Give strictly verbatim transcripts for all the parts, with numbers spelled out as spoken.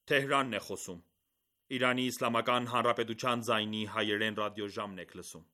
Թեհրանն է խոսում։ Իրանի Իսլամական Հանրապետության ձայնի հայերեն ռադիոժամն եք լսում։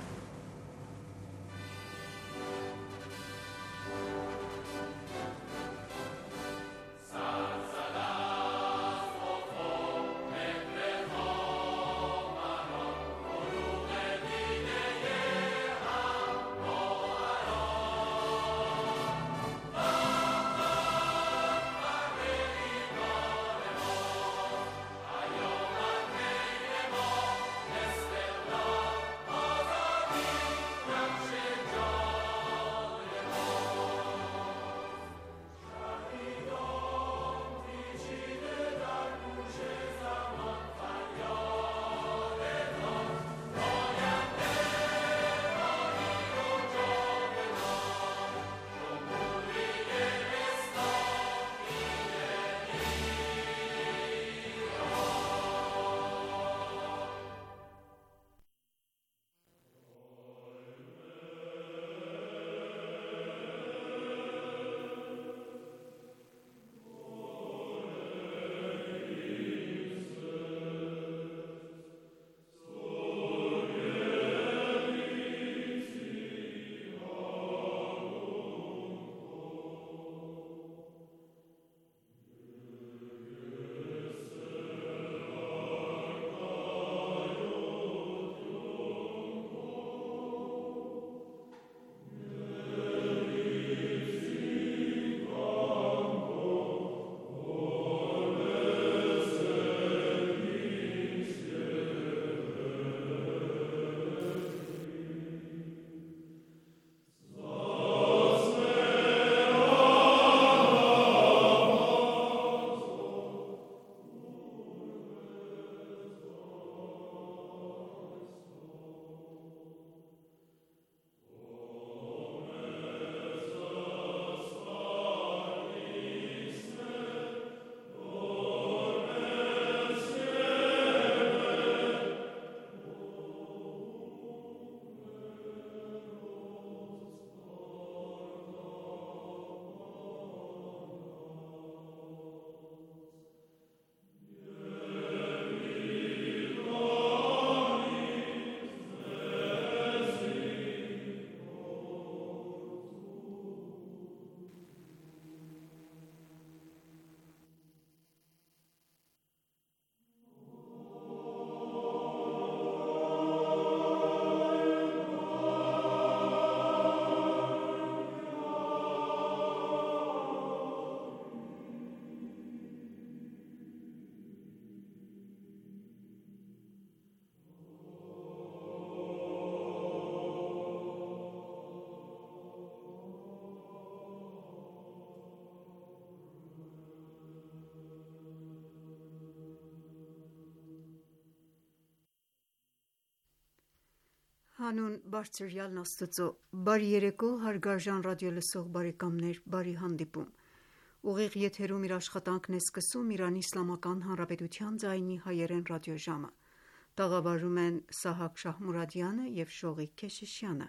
Հանուն բարձրյալն Աստծո, բարի երեկո հարգարժան ռադիոլսող բարեկամներ, բարի հանդիպում: Ուղիղ եթերում իր աշխատանքն է սկսում Իրանի Իսլամական Հանրապետության ձայնի հայերեն ռադիոժամը: Տաղավարում են Սահակ Շահմուրադյանը և Շողիկ Քեշիշյանը: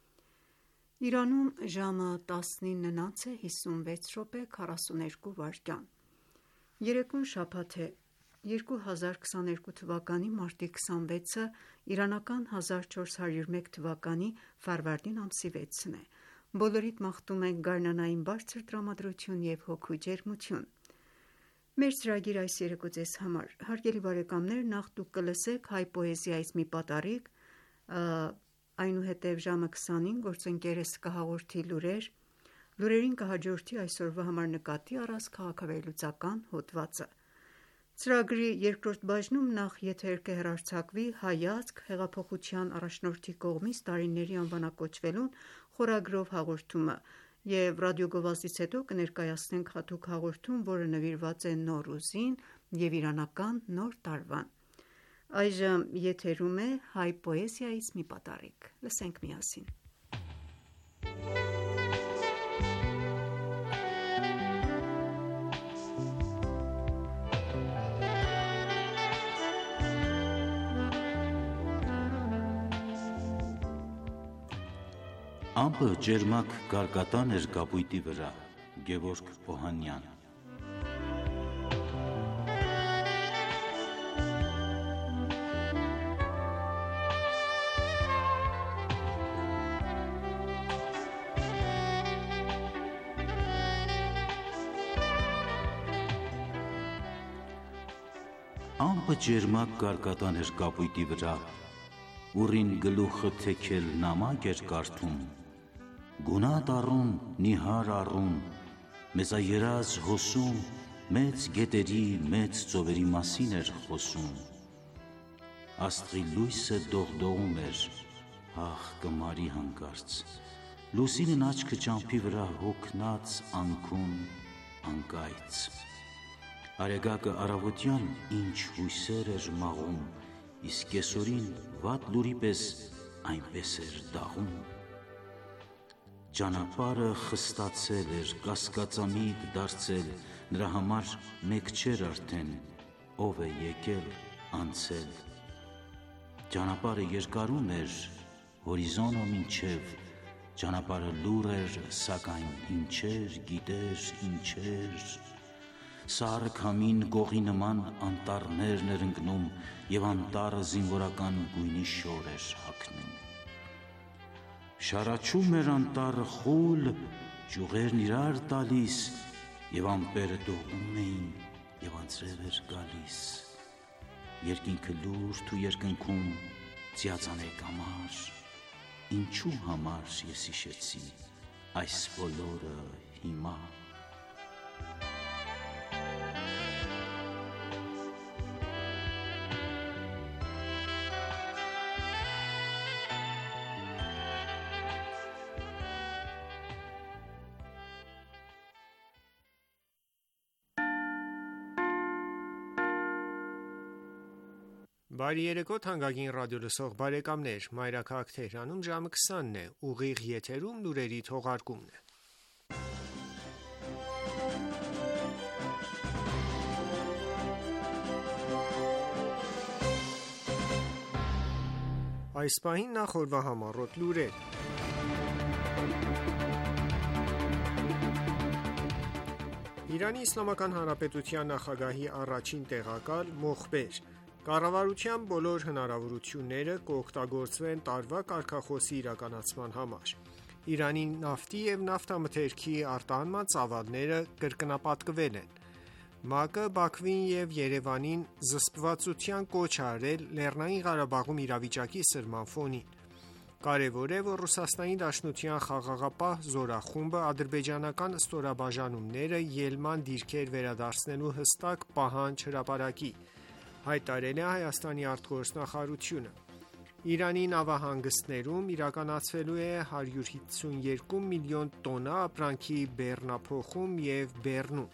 Իրանում ժամը տասնինը հիսունվեց րոպե քառասուներկու վայրկյան: Երեկոն շաբաթ է, երկու հազար քսաներկու թվականի մարտի քսանվեցը իրանական հազար չորս հարյուր մեկ թվականի ֆարվարդին ամսի վեցն է: Բոլորիդ մաղթում ենք գարնանային բարձր տրամադրություն և հոգու ջերմություն: Մեր ծրագիրը այս երեկո ձեզ համար: Հարգելի բարեկամներ, նախ դուք կլսեք հայ պոեզիայից մի պատառիկ, այնուհետև ժամը քսանին գործընկերս կհաղորդի լուրեր, լուրերին կհաջորդի այսօրվա համար նկատի առած քաղաքավերլուծական հոդվածը: Ծրագրի երկրորդ բաժնում նախ եթեր կհեռարձակվի «Հայացք հեղափոխության առաջնորդի կողմից տարիների անվանակոչվելուն» խորագրով հաղորդումը և ռադիոգովազդից հետո կներկայացնենք հատուկ հաղորդում, որը նվիրված է Նոռուզին և իրանական նոր տարվան: Այժմ եթերում է հայ պոեզիայից մի պատառիկ: Լսենք միասին: Ամպը ջերմակ գարգատան էր կապույտի վրա: Գևորգ Օհանյան ամպը ջերմակ կարկատան էր կապույտի վրա, ուռին գլուխը թեքել նամակ էր կարդում, գունատ առուն, նիհար առուն, մեծաերազ հոսում, մեծ գետերի, մեծ ծովերի մասին էր խոսում, աստղի լույսը դողդողում էր, ահ կմարի հանկարծ, լուսինն աչքը ճամփի վրա հոգնած անքուն անկայծ, արեգակը առավոտյան ինչ հույսեր էր մաղում, իսկ կեսօրին վատ լուրի պես այնպես էր դաղում, ճանապարհը խստացել էր, կասկածամիտ դարձել, նրա համար մեկ չէր արդեն, ով է եկել, անցել, ճանապարհը երկարում էր, հորիզոնը մինչև, ճանապարհը լուռ էր, սակայն ինչեր, գիտեր, ինչեր, սառը քամին գողի նման անտառներն էր ընկնում և անտառը զինվորական գույնի շոր էր հագնում, շառաչում էր անտառը խուլ, ճյուղերն իրար տալիս և ամպերը դողում էին և անձրև էր գալիս, երկինքը լուրջ ու երկնքում ծիածաներ կամար, ինչու համար ես հիշեցի այս բոլորը հիմա, Բարի երեկո թանկագին ռադիոլսող բարեկամներ, Մայրաքաղաք Թեհրանում ժամը քսանն է, ուղիղ եթերում լուրերի թողարկումն է։ Այս պահին նախ օրվա համառոտ լուրեր։ Իրանի Իսլամական Հանրապետության նախագահի առաջին տեղակալ Մոխբեր Կառավարության բոլոր հնարավորությունները կօգտագործվեն տարվա կարգախոսի իրականացման համար։ Իրանի նավթի և նավթամթերքի արտահանման ծավալները կրկնապատկվել են։ ՄԱԿ-ը Բաքվին և Երևանին զսպվածության կոչ է արել Լեռնային Ղարաբաղում իրավիճակի սրման ֆոնին։ Կարևոր է, որ Ռուսաստանի Դաշնության խաղաղապահ զորախումբը ադրբեջանական ստորաբաժանումները ելման դիրքեր վերադարձնելու հստակ պահանջ հրապարակի, հայտարարել է Հայաստանի արտգործնախարարությունը։ Իրանի նավահանգիստներում իրականացվելու է հարյուր հիսունյոթ միլիոն տոննա ապրանքի բեռնափոխում և բեռնում։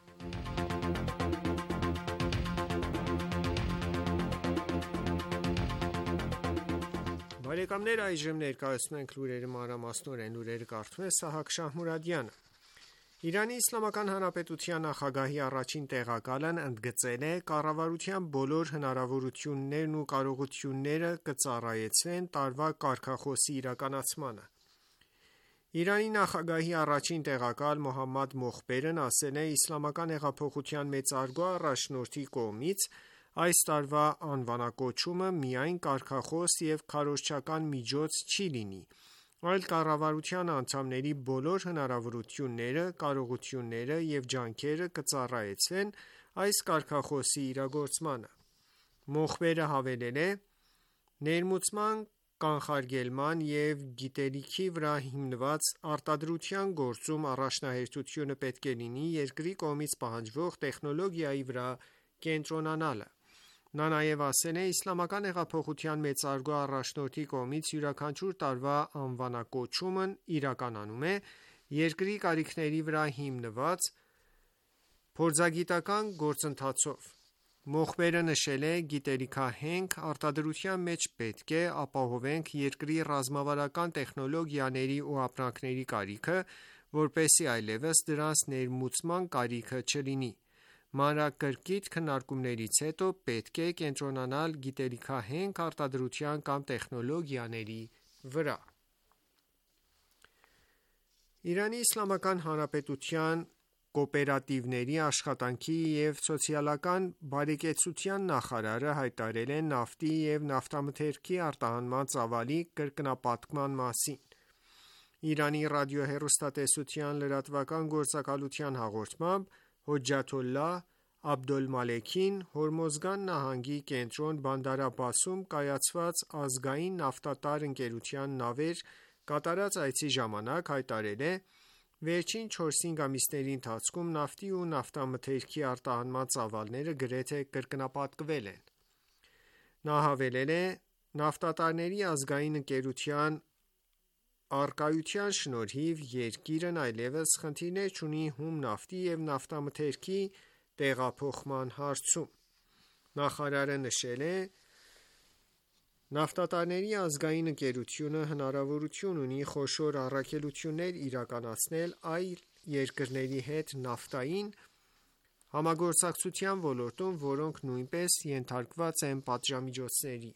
Բարեկամներ, այժմ ներկայացնում ենք լուրերի մանրամասնորեն, լուրերը կարդում է Սահակ Շահմուրադյանը։ Իրանի Իսլամական Հանրապետության նախագահի առաջին տեղակալն ընդգծել է. «Կառավարության բոլոր հնարավորություններն ու կարողությունները կծառայեցվեն տարվա կարգախոսի իրականացմանը»։ Իրանի նախագահի առաջին տեղակալ Մոհամմադ Մոխբերն ասել է. «Իսլամական հեղափոխության մեծարգո առաջնորդի կողմից այս տարվա անվանակոչումը միայն կարգախոս և քարոզչական միջոց չի լինի, այլ կառավարության անդամների բոլոր հնարավորությունները, կարողությունները և ջանքերը կծառայեցվեն այս կարգախոսի իրագործմանը»։ Մոխբերը հավելել է. «Ներմուծման, կանխարգելման և գիտելիքի վրա հիմնված արտադրության գործում առաջնահերթությունը պետք է լինի երկրի կողմից պահանջվող տեխնոլոգիայի վրա կենտրոնանալը»։ Նա նաև ասել է. «Իսլամական հեղափոխության մեծարգո առաջնորդի կողմից յուրաքանչյուր տարվա անվանակոչումն իրականանում է երկրի կարիքների վրա հիմնված փորձագիտական գործընթացով»։ Մոխբերը նշել է. «Գիտելիքահենք արտադրության մեջ պետք է ապահովենք երկրի ռազմավարական տեխնոլոգիաների ու ապրանքների կարիքը, որպեսզի այլևս դրանց ներմուծման կարիքը չլինի։ Մանրակրկիտ քննարկումներից հետո պետք է կենտրոնանալ գիտելիքահենք արտադրության կամ տեխնոլոգիաների վրա»։ Իրանի Իսլամական Հանրապետության կոոպերատիվների աշխատանքի և սոցիալական բարեկեցության նախարարը հայտարարել է նավթի և նավթամթերքի արտահանման ծավալի կրկնապատկման մասին։ Իրանի ռադիոհեռուստատեսության լրատվական գործակալության հաղորդմամբ Հոջաթոլլահ Աբդոլմալեքին Հորմոզգան նահանգի կենտրոն Բանդար Աբբասում կայացված ազգային նավթատար ընկերության նավեր կատարած այցի ժամանակ հայտարարել է. «Վերջին չորս-հինգ ամիսների ընթացքում նավթի ու նավթամթերքի արտահանման ծավալները գրեթե կրկնապատկվել են»: Նա հավելել է. «Նավթատարների ազգային ընկերության առկայության շնորհիվ երկիրն այլևս խնդիրներ չունի հում նավթի և նավթամթերքի տեղափոխման հարցում»: Նախարարը նշել է. «Նավթատարների ազգային ընկերությունը հնարավորություն ունի խոշոր առաքելություններ իրականացնել այլ երկրների հետ նավթային համագործակցության ոլորտում, որոնք նույնպես ենթարկված են պատժամիջոցների»: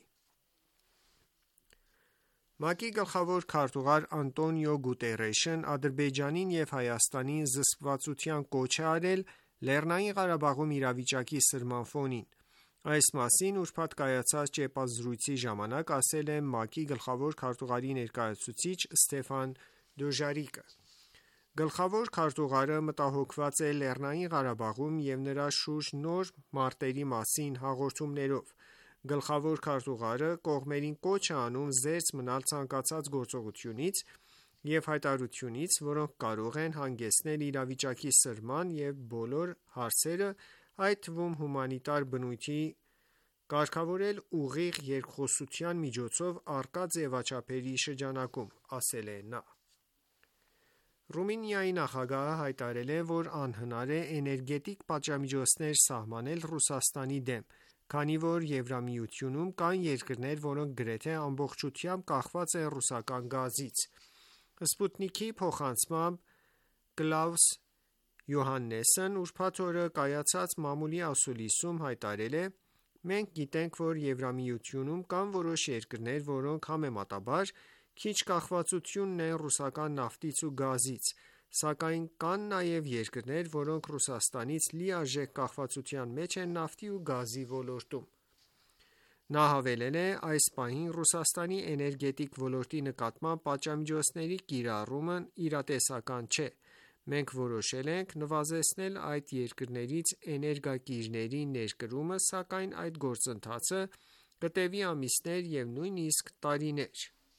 ՄԱԿ-ի գլխավոր քարտուղար Անտոնիո Գուտերեշն Ադրբեջանին և Հայաստանին զսպվածության կոչ է արել Լեռնային Ղարաբաղում իրավիճակի սրման ֆոնին: Այս մասին ուրբաթ կայացած ճեպազրույցի ժամանակ ասել է ՄԱԿ-ի գլխավոր քարտուղարի ներկայացուցիչ Ստեֆան Դուժարիկը: Գլխավոր քարտուղարը մտահոգված է Լեռնային Ղարաբաղում և նրա շուրջ նոր մարտերի մասին հաղորդումներով: Գլխավոր քարտուղարը կողմերին կոչ է անում զերծ մնալ ցանկացած գործողությունից և հայտարարությունից, որոնք կարող են հանգեցնել իրավիճակի սրման և բոլոր հարցերը, այդ թվում հումանիտար բնույթի կարգավորել ուղիղ երկխոսության միջոցով առկա ձևաչափերի շրջանակում: Ասել է նա: Ռումինիայի նախագահը հայտարարել է, որ անհնար է էներգետիկ պատժամիջոցներ սահմանել Ռուսաստանի դեմ, քանի որ Եվրամիությունում կան երկրներ, որոնք գրեթե ամբողջությամբ կախված են ռուսական գազից: Սպուտնիքի փոխանցմամբ Կլաուս Յոհաննեսն ուրբաթ օրը կայացած մամուլի ասուլիսում հայտարարել է. «Մենք գիտենք, որ Եվրամիությունում կան որոշ երկրներ, որոնք համեմատաբար քիչ կախվածություն ունեն ռուսական նավթից ու գազից, սակայն կան նաև երկրներ, որոնք Ռուսաստանից լիարժեք կախվածության մեջ են նավթի ու գազի ոլորտում»: Նա հավելել է. «Այս պահին Ռուսաստանի էներգետիկ ոլորտի նկատմամբ պատժամիջոցների կիրառումն իրատեսական չէ: Մենք որոշել ենք նվազեցնել այդ երկրներից էներգակիրների ներկրումը, սակայն այդ գործընթացը կտևի ամիսներ և նույնիսկ տարիներ»: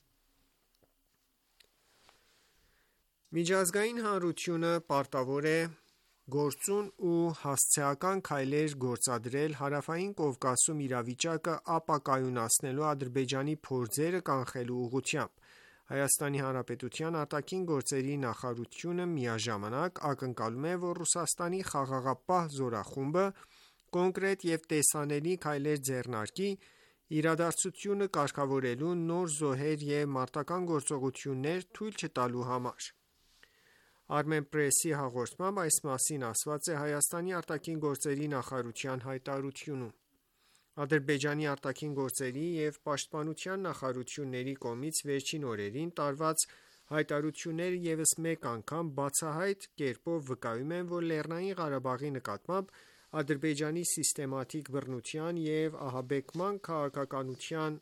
Միջազգային հանրությունը պարտավոր է գործուն ու հասցեական քայլեր գործադրել Հարավային Կովկասում իրավիճակը ապակայունացնելու Ադրբեջանի փորձերը կանխելու ուղղությամբ: ՀՀ արտաքին գործերի նախարարությունը միաժամանակ ակնկալում է, որ Ռուսաստանի խաղաղապահ զորախումբը կոնկրետ և տեսանելի քայլեր ձեռնարկի իրադարձությունը կարգավորելու, նոր զոհեր և մարտական գործողություններ թույլ չտալու համար: Armenpress-ի հաղորդմամբ այս մասին ասված է Հայաստանի արտաքին գործերի նախարարության հայտարարությունում: Ադրբեջանի արտաքին գործերի և պաշտպանության նախարարությունների կողմից վերջին օրերին տարված հայտարարությունները ևս մեկ անգամ բացահայտ կերպով վկայում են, որ Լեռնային Ղարաբաղի նկատմամբ Ադրբեջանի սիստեմատիկ բռնության և ահաբեկման քաղաքականության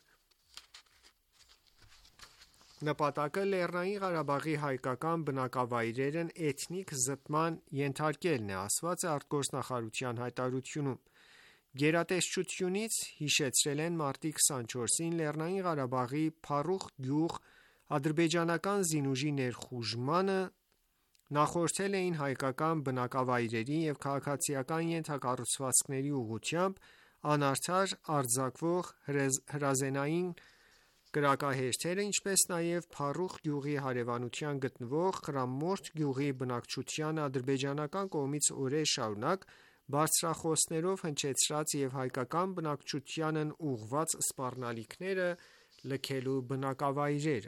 նպատակը Լեռնային Ղարաբաղի հայկական բնակավայրերն էթնիկ զտման ենթարկելն է, ասված է ԱԳ հայտարարությունում: Գերատեսչությունից հիշեցրել են մարտի քսանչորսին Լեռնային Ղարաբաղի Փարուխ գյուղ ադրբեջանական զինուժի ներխուժմանը նախորդել էին հայկական բնակավայրերի և քաղաքացիական ենթակառուցվածքների ուղղությամբ անարդար արձակվող հրազենային կրակահերթերը, ինչպես նաև Փարուխ գյուղի հարևանությամբ գտնվող Խրամորթ գյուղի բնակչությանը ադրբեջանական կողմից օրեր շարունակ բարձրախոսներով հնչեցրած և հայկական բնակչությանն ուղղված սպառնալիքները լքելու բնակավայրերը: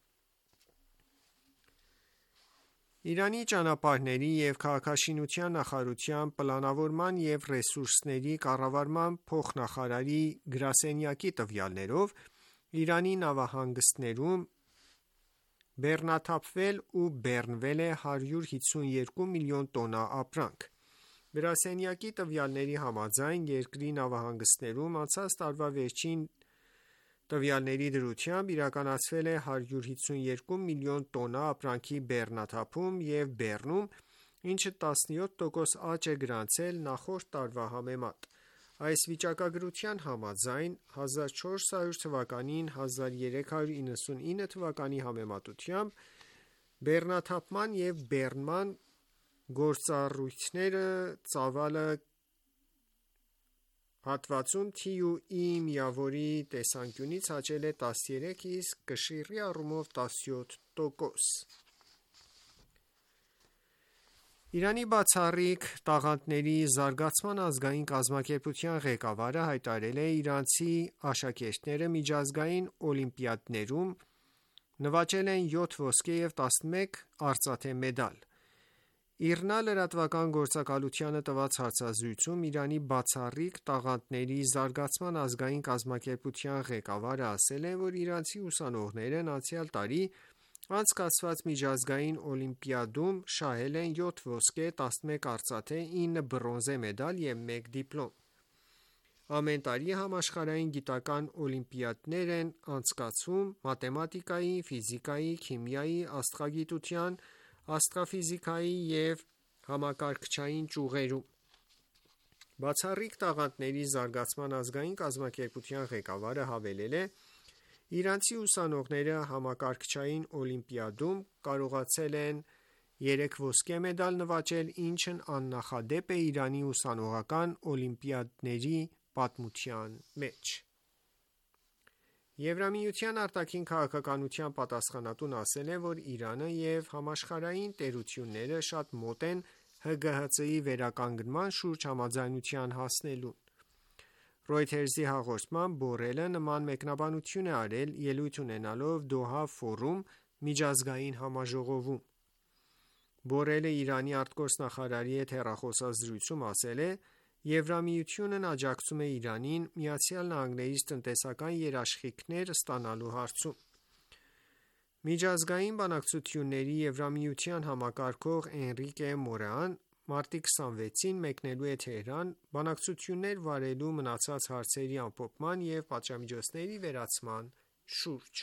Իրանի ճանապարհների և քաղաքաշինության նախարարության պլանավորման և ռեսուրսների կառավարման փոխնախարարի գրասենյակի տվյալներով Իրանի նավահանգիստներում բեռնաթափվել ու բեռնվել է հարյուր հիսունյոթ միլիոն տոննա ապրանք: Գրասենյակի տվյալների համաձայն երկրի նավահանգիստներում անցած տարվա վերջին տվյալների դրությամբ իրականացվել է հարյուր հիսունյոթ միլիոն տոննա ապրանքի բեռնաթափում և բեռնում, ինչը տասնյոթ տոկոս աճ է գրանցել նախորդ տարվա համեմատ։ Այս վիճակագրության համաձայն հազար չորս հարյուր թվականին հազար երեք հարյուր իննսունինը թվականի համեմատությամբ բեռնաթափման և բեռնման գործառույթները ծավալը հատվածում T ու E միավորի տեսանկյունից աճել է տասներեք, իսկ կշիռի առումով տասնյոթ տոկոս։ Իրանի բացառիկ տաղանդների զարգացման ազգային կազմակերպության ղեկավարը հայտարարել է իրանցի աշակերտները միջազգային օլիմպիադներում նվաճել են յոթ ոսկե և տասնմեկ արծաթե մեդալ։ ԻՌՆԱ լրատվական գործակալությանը տված հարցազրույցում Իրանի բացառիկ տաղանդների զարգացման ազգային կազմակերպության ղեկավարը ասել է, որ իրանցի ուսանողներն անցյալ տարի անցկացված միջազգային օլիմպիադում շահել են յոթ ոսկե, տասնմեկ արծաթե, ինը բրոնզե մեդալ և մեկ դիպլոմ։ Ամեն տարի համաշխարհային գիտական օլիմպիադներ են անցկացվում մաթեմատիկայի, ֆիզիկայի, քիմիայի, աստղագիտության, աստղաֆիզիկայի և համակարգչային ճյուղերում։ Բացառիկ տաղանդների զարգացման ազգային կազմակերպության ղեկավարը հավելել է. «Իրանցի ուսանողները համակարգչային օլիմպիադում կարողացել են երեք ոսկե մեդալ նվաճել, ինչն աննախադեպ է Իրանի ուսանողական օլիմպիադների պատմության մեջ»։ Եվրամիության արտաքին քաղաքականության պատասխանատուն ասել է, որ Իրանը և համաշխարհային տերությունները շատ մոտ են Հ G H C-ի վերականգնման շուրջ համաձայնության հասնելուն։ Reuters-ի հաղորդմամբ Բորելը նման մեկնաբանություն է արել ելույթ ունենալով Դոհա ֆորում միջազգային համաժողովում։ Բորելը Իրանի արտգործնախարարի հետ հեռախոսազրույցում ասել է. «Եվրամիությունն աջակցում է Իրանին ԱՄՆ-ից տնտեսական երաշխիքներ ստանալու հարցում»։ Միջազգային բանակցությունների Եվրամիության համակարգող Էնրիկե Մորեան մարտի քսանվեցին մեկնելու է Թեհրան՝ բանակցություններ վարելու մնացած հարցերի ամփոփման և պատժամիջոցների վերացման շուրջ։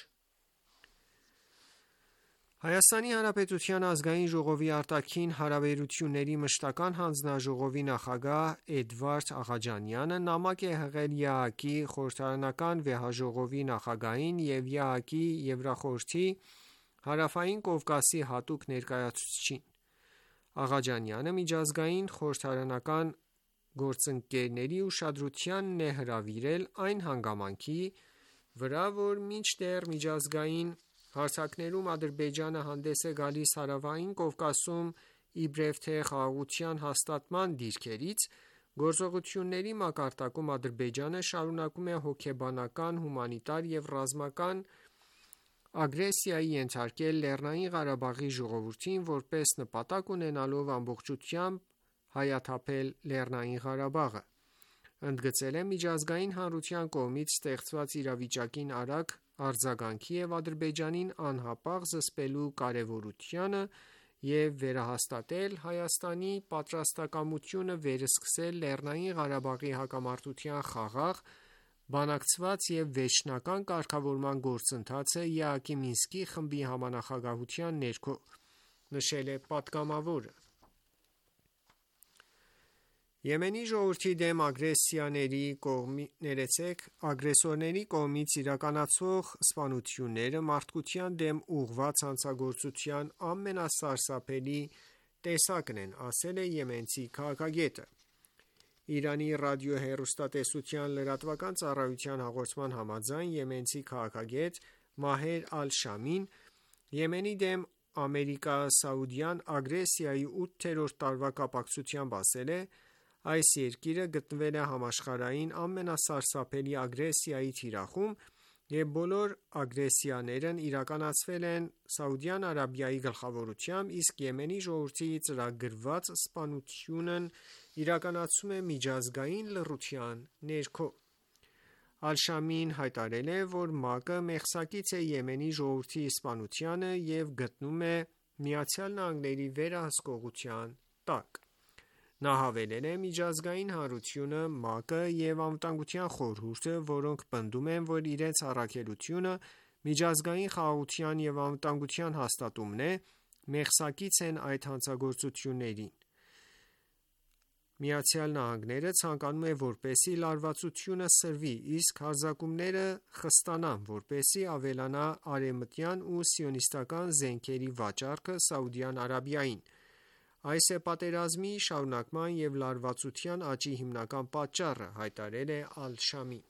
Հայաստանի Հանրապետության Ազգային ժողովի արտաքին հարաբերությունների մշտական հանձնաժողովի նախագահ Էդվարդ Աղաջանյանը նամակ է հղել Ե Հ Կ-ի խորհրդարանական վեհաժողովի նախագահին և Ե Հ Կ-ի Եվրախորհրդի Հարավային Կովկասի հատուկ ներկայացուցչին։ Աղաջանյանը միջազգային խորհրդարանական գործընկերների ուշադրությանն է հրավիրել այն հանգամանքի վրա, որ մինչդեռ միջազգային հարթակներում Ադրբեջանը հանդես է գալիս Հարավային Կովկասում իբրև թե խաղաղության հաստատման դիրքերից, գործողությունների մակարդակում Ադրբեջանը շարունակում է հոգեբանական, հումանիտար և ռազմական ագրեսիայի ենթարկել Լեռնային Ղարաբաղի ժողովրդին՝ որպես նպատակ ունենալով ամբողջությամբ հայաթափել Լեռնային Ղարաբաղը։ Ընդգծել է միջազգային հանրության կողմից ստեղծված իրավիճակին արագ արձագանքի և Ադրբեջանին անհապաղ զսպելու կարևորությունը և վերահաստատել Հայաստանի պատրաստակամությունը վերսկսել Լեռնային Ղարաբաղի հակամարտության խաղաղ, բանակցված և վերջնական կարգավորման գործընթացը Ե Հ Կ Մինսկի խմբի համանախագահության ներքո, նշել է պատգամավորը։ Եմենի ժողովրդի դեմ ագրեսորների կողմից իրականացվող սպանությունները մարդկության դեմ ուղղված հանցագործության ամենասարսափելի տեսակն են, ասել է եմենցի քաղաքագետը։ Իրանի ռադիոհեռուստատեսության լրատվական ծառայության հաղորդման համաձայն եմենցի քաղաքագետ Մահեր Ալ-Շամին Եմենի դեմ Ամերիկա-Սաուդյան ագրեսիայի ութերորդ տարվա կապակցությամբ ասել է. «Այս երկիրը գտնվել է համաշխարհային ամենասարսափելի ագրեսիայի թիրախում, և բոլոր ագրեսիաներն իրականացվել են Սաուդյան Արաբիայի գլխավորությամբ, իսկ Եմենի ժողովրդի ծրագրված սպանությունն իրականացվում է միջազգային լռության ներքո»։ Ալ-Շամին հայտարարել է, որ ՄԱԿ-ը մեղսակից է Եմենի ժողովրդի սպանությանը և գտնվում է ԱՄՆ-ի վերահսկողության տակ։ Նա հավելել է. «Միջազգային հանրությունը, ՄԱԿ-ը և Անվտանգության խորհուրդը, որոնք պնդում են, որ իրենց առաքելությունը միջազգային խաղաղության և անվտանգության հաստատումն է, մեղսակից են այդ հանցագործություններին։ Միացյալ Նահանգները ցանկանում է, որպեսզի լարվածությունը սրվի, իսկ հարձակումները խստանան, որպեսզի ավելանա արևմտյան ու սիոնիստական զենքերի վաճառքը Սաուդյան Արաբիային։ Այս է պատերազմի շարունակման և լարվածության աճի հիմնական պատճառը, հայտարարել է Ալ-Շամին։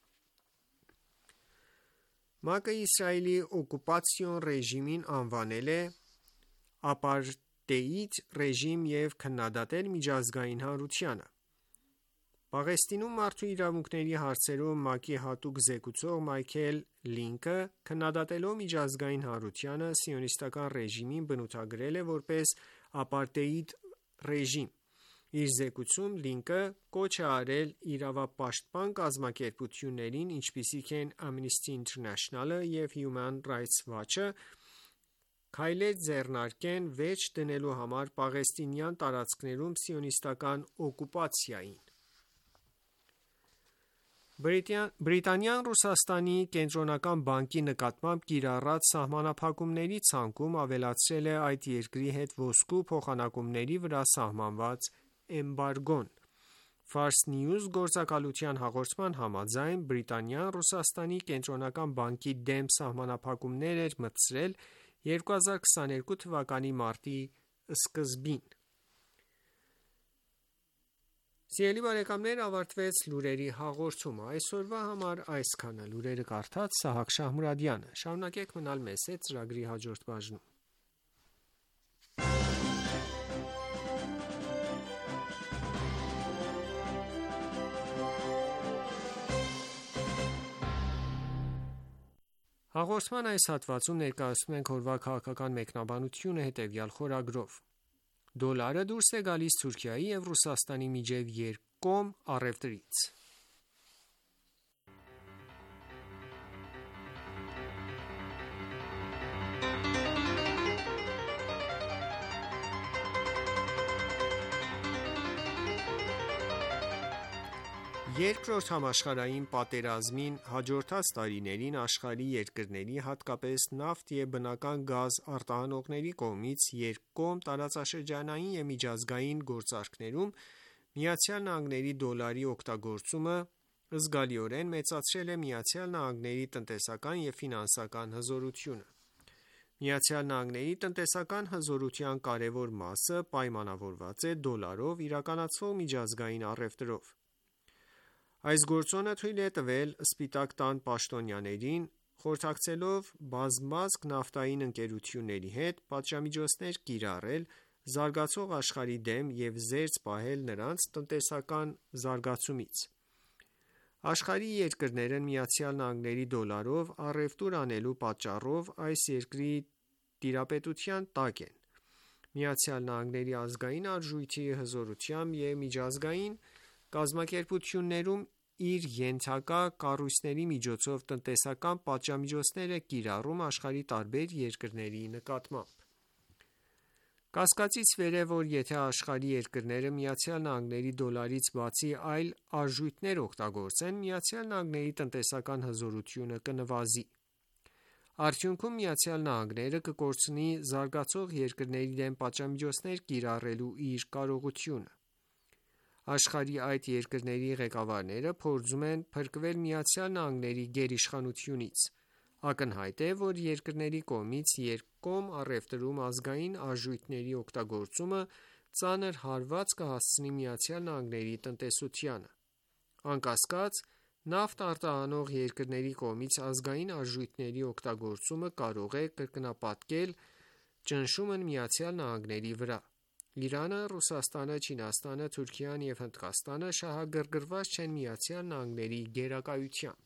ՄԱԿ-ը Իսրայելի օկուպացիոն ռեժիմին անվանել է ապարտեիդ ռեժիմ և քննադատել միջազգային հանրությանը։ Պաղեստինում մարդու իրավունքների հարցերով ՄԱԿ-ի հատուկ զեկուցող Մայքել Լինկը, քննադատելով միջազգային հանրությանը, սիոնիստական ռեժիմին բնութագրել է որպես ապարտեիդ ռեժիմ։ Իր զեկույցում Լինկը կոչ է արել իրավապաշտպան կազմակերպություններին, ինչպիսիք են Amnesty International-ը և Human Rights Watch-ը, քայլեր ձեռնարկեն վերջ դնելու համար պաղեստինյան տարածքներում սիոնիստական օկուպացիային։ Բրիտանիան Ռուսաստանի կենտրոնական բանկի նկատմամբ կիրառած սահմանափակումների ցանկում ավելացրել է այդ երկրի հետ ոսկու փոխանակումների վրա սահմանված էմբարգոն։ Fars News գործակալության հաղորդման համաձայն, Բրիտանիան Ռուսաստանի կենտրոնական բանկի դեմ սահմանափակումներ էր մտցրել երկու հազար քսաներկու թվականի մարտի սկզբին։ Սիրելի բարեկամներ, ավարտվեց լուրերի հաղորդումը։ Այսօրվա համար այսքանը։ Լուրերը կարդաց Սահակ Շահմուրադյանը։ Շարունակեք մնալ մեզ հետ ծրագրի հաջորդ բաժնում։ Հաղորդման այս հատվածում ներկայացնում ենք օրվա քաղաքական մեկնաբանությունը հետևյալ խորագրով։ Դոլարը դուրս է գալիս Թուրքիայի և Ռուսաստանի միջև երկկողմ առևտրից։ Երկրորդ համաշխարհային պատերազմին հաջորդած տարիներին աշխարհի երկրների, հատկապես նավթ և բնական գազ արտահանողների կողմից երկկողմ, տարածաշրջանային և միջազգային գործարքներում ԱՄՆ դոլարի օգտագործումը զգալիորեն մեծացրել է ԱՄՆ տնտեսական և ֆինանսական հզորությունը։ ԱՄՆ տնտեսական հզորության կարևոր մասը պայմանավորված է դոլարով իրականացվող միջազգային առևտրով։ Այս գործոնը թույլ է տվել Սպիտակ տան պաշտոնյաներին, խորհրդակցելով բազմազգ նավթային ընկերությունների հետ, պատժամիջոցներ կիրառել զարգացող աշխարհի դեմ և զերծ պահել նրանց տնտեսական զարգացումից։ Աշխարհի երկրներն ԱՄՆ դոլարով առևտուր անելու պատճառով այս երկրի տիրապետության տակ են։ ԱՄՆ ազգային արժույթի հզորությամբ և միջազգային կազմակերպություններում իր ենթակա կառույցների միջոցով տնտեսական պատժամիջոցներ է կիրառում աշխարհի տարբեր երկրների նկատմամբ։ Կասկածից վեր է, որ եթե աշխարհի երկրները ԱՄՆ դոլարից բացի այլ արժույթներ օգտագործեն, ԱՄՆ տնտեսական հզորությունը կնվազի։ Արդյունքում ԱՄՆ կկորցնի զարգացող երկրների դեմ պատժամիջոցներ կիրառելու իր կարողությունը։ Աշխարհի այդ երկրների ղեկավարները փորձում են փրկվել ԱՄՆ գերիշխանությունից։ Ակնհայտ է, որ երկրների կողմից երկկողմ առևտրում ազգային արժույթների օգտագործումը ծանր հարված կհասցնի ԱՄՆ տնտեսությանը։ Անկասկած, նավթ արտահանող երկրների կողմից ազգային արժույթների օգտագործումը կարող է կրկնապատկել ճնշումն ԱՄՆ-ի վրա։ Իրանը, Ռուսաստանը, Չինաստանը, Թուրքիան և Հնդկաստանը շահագրգռված չեն ԱՄՆ գերակայությամբ։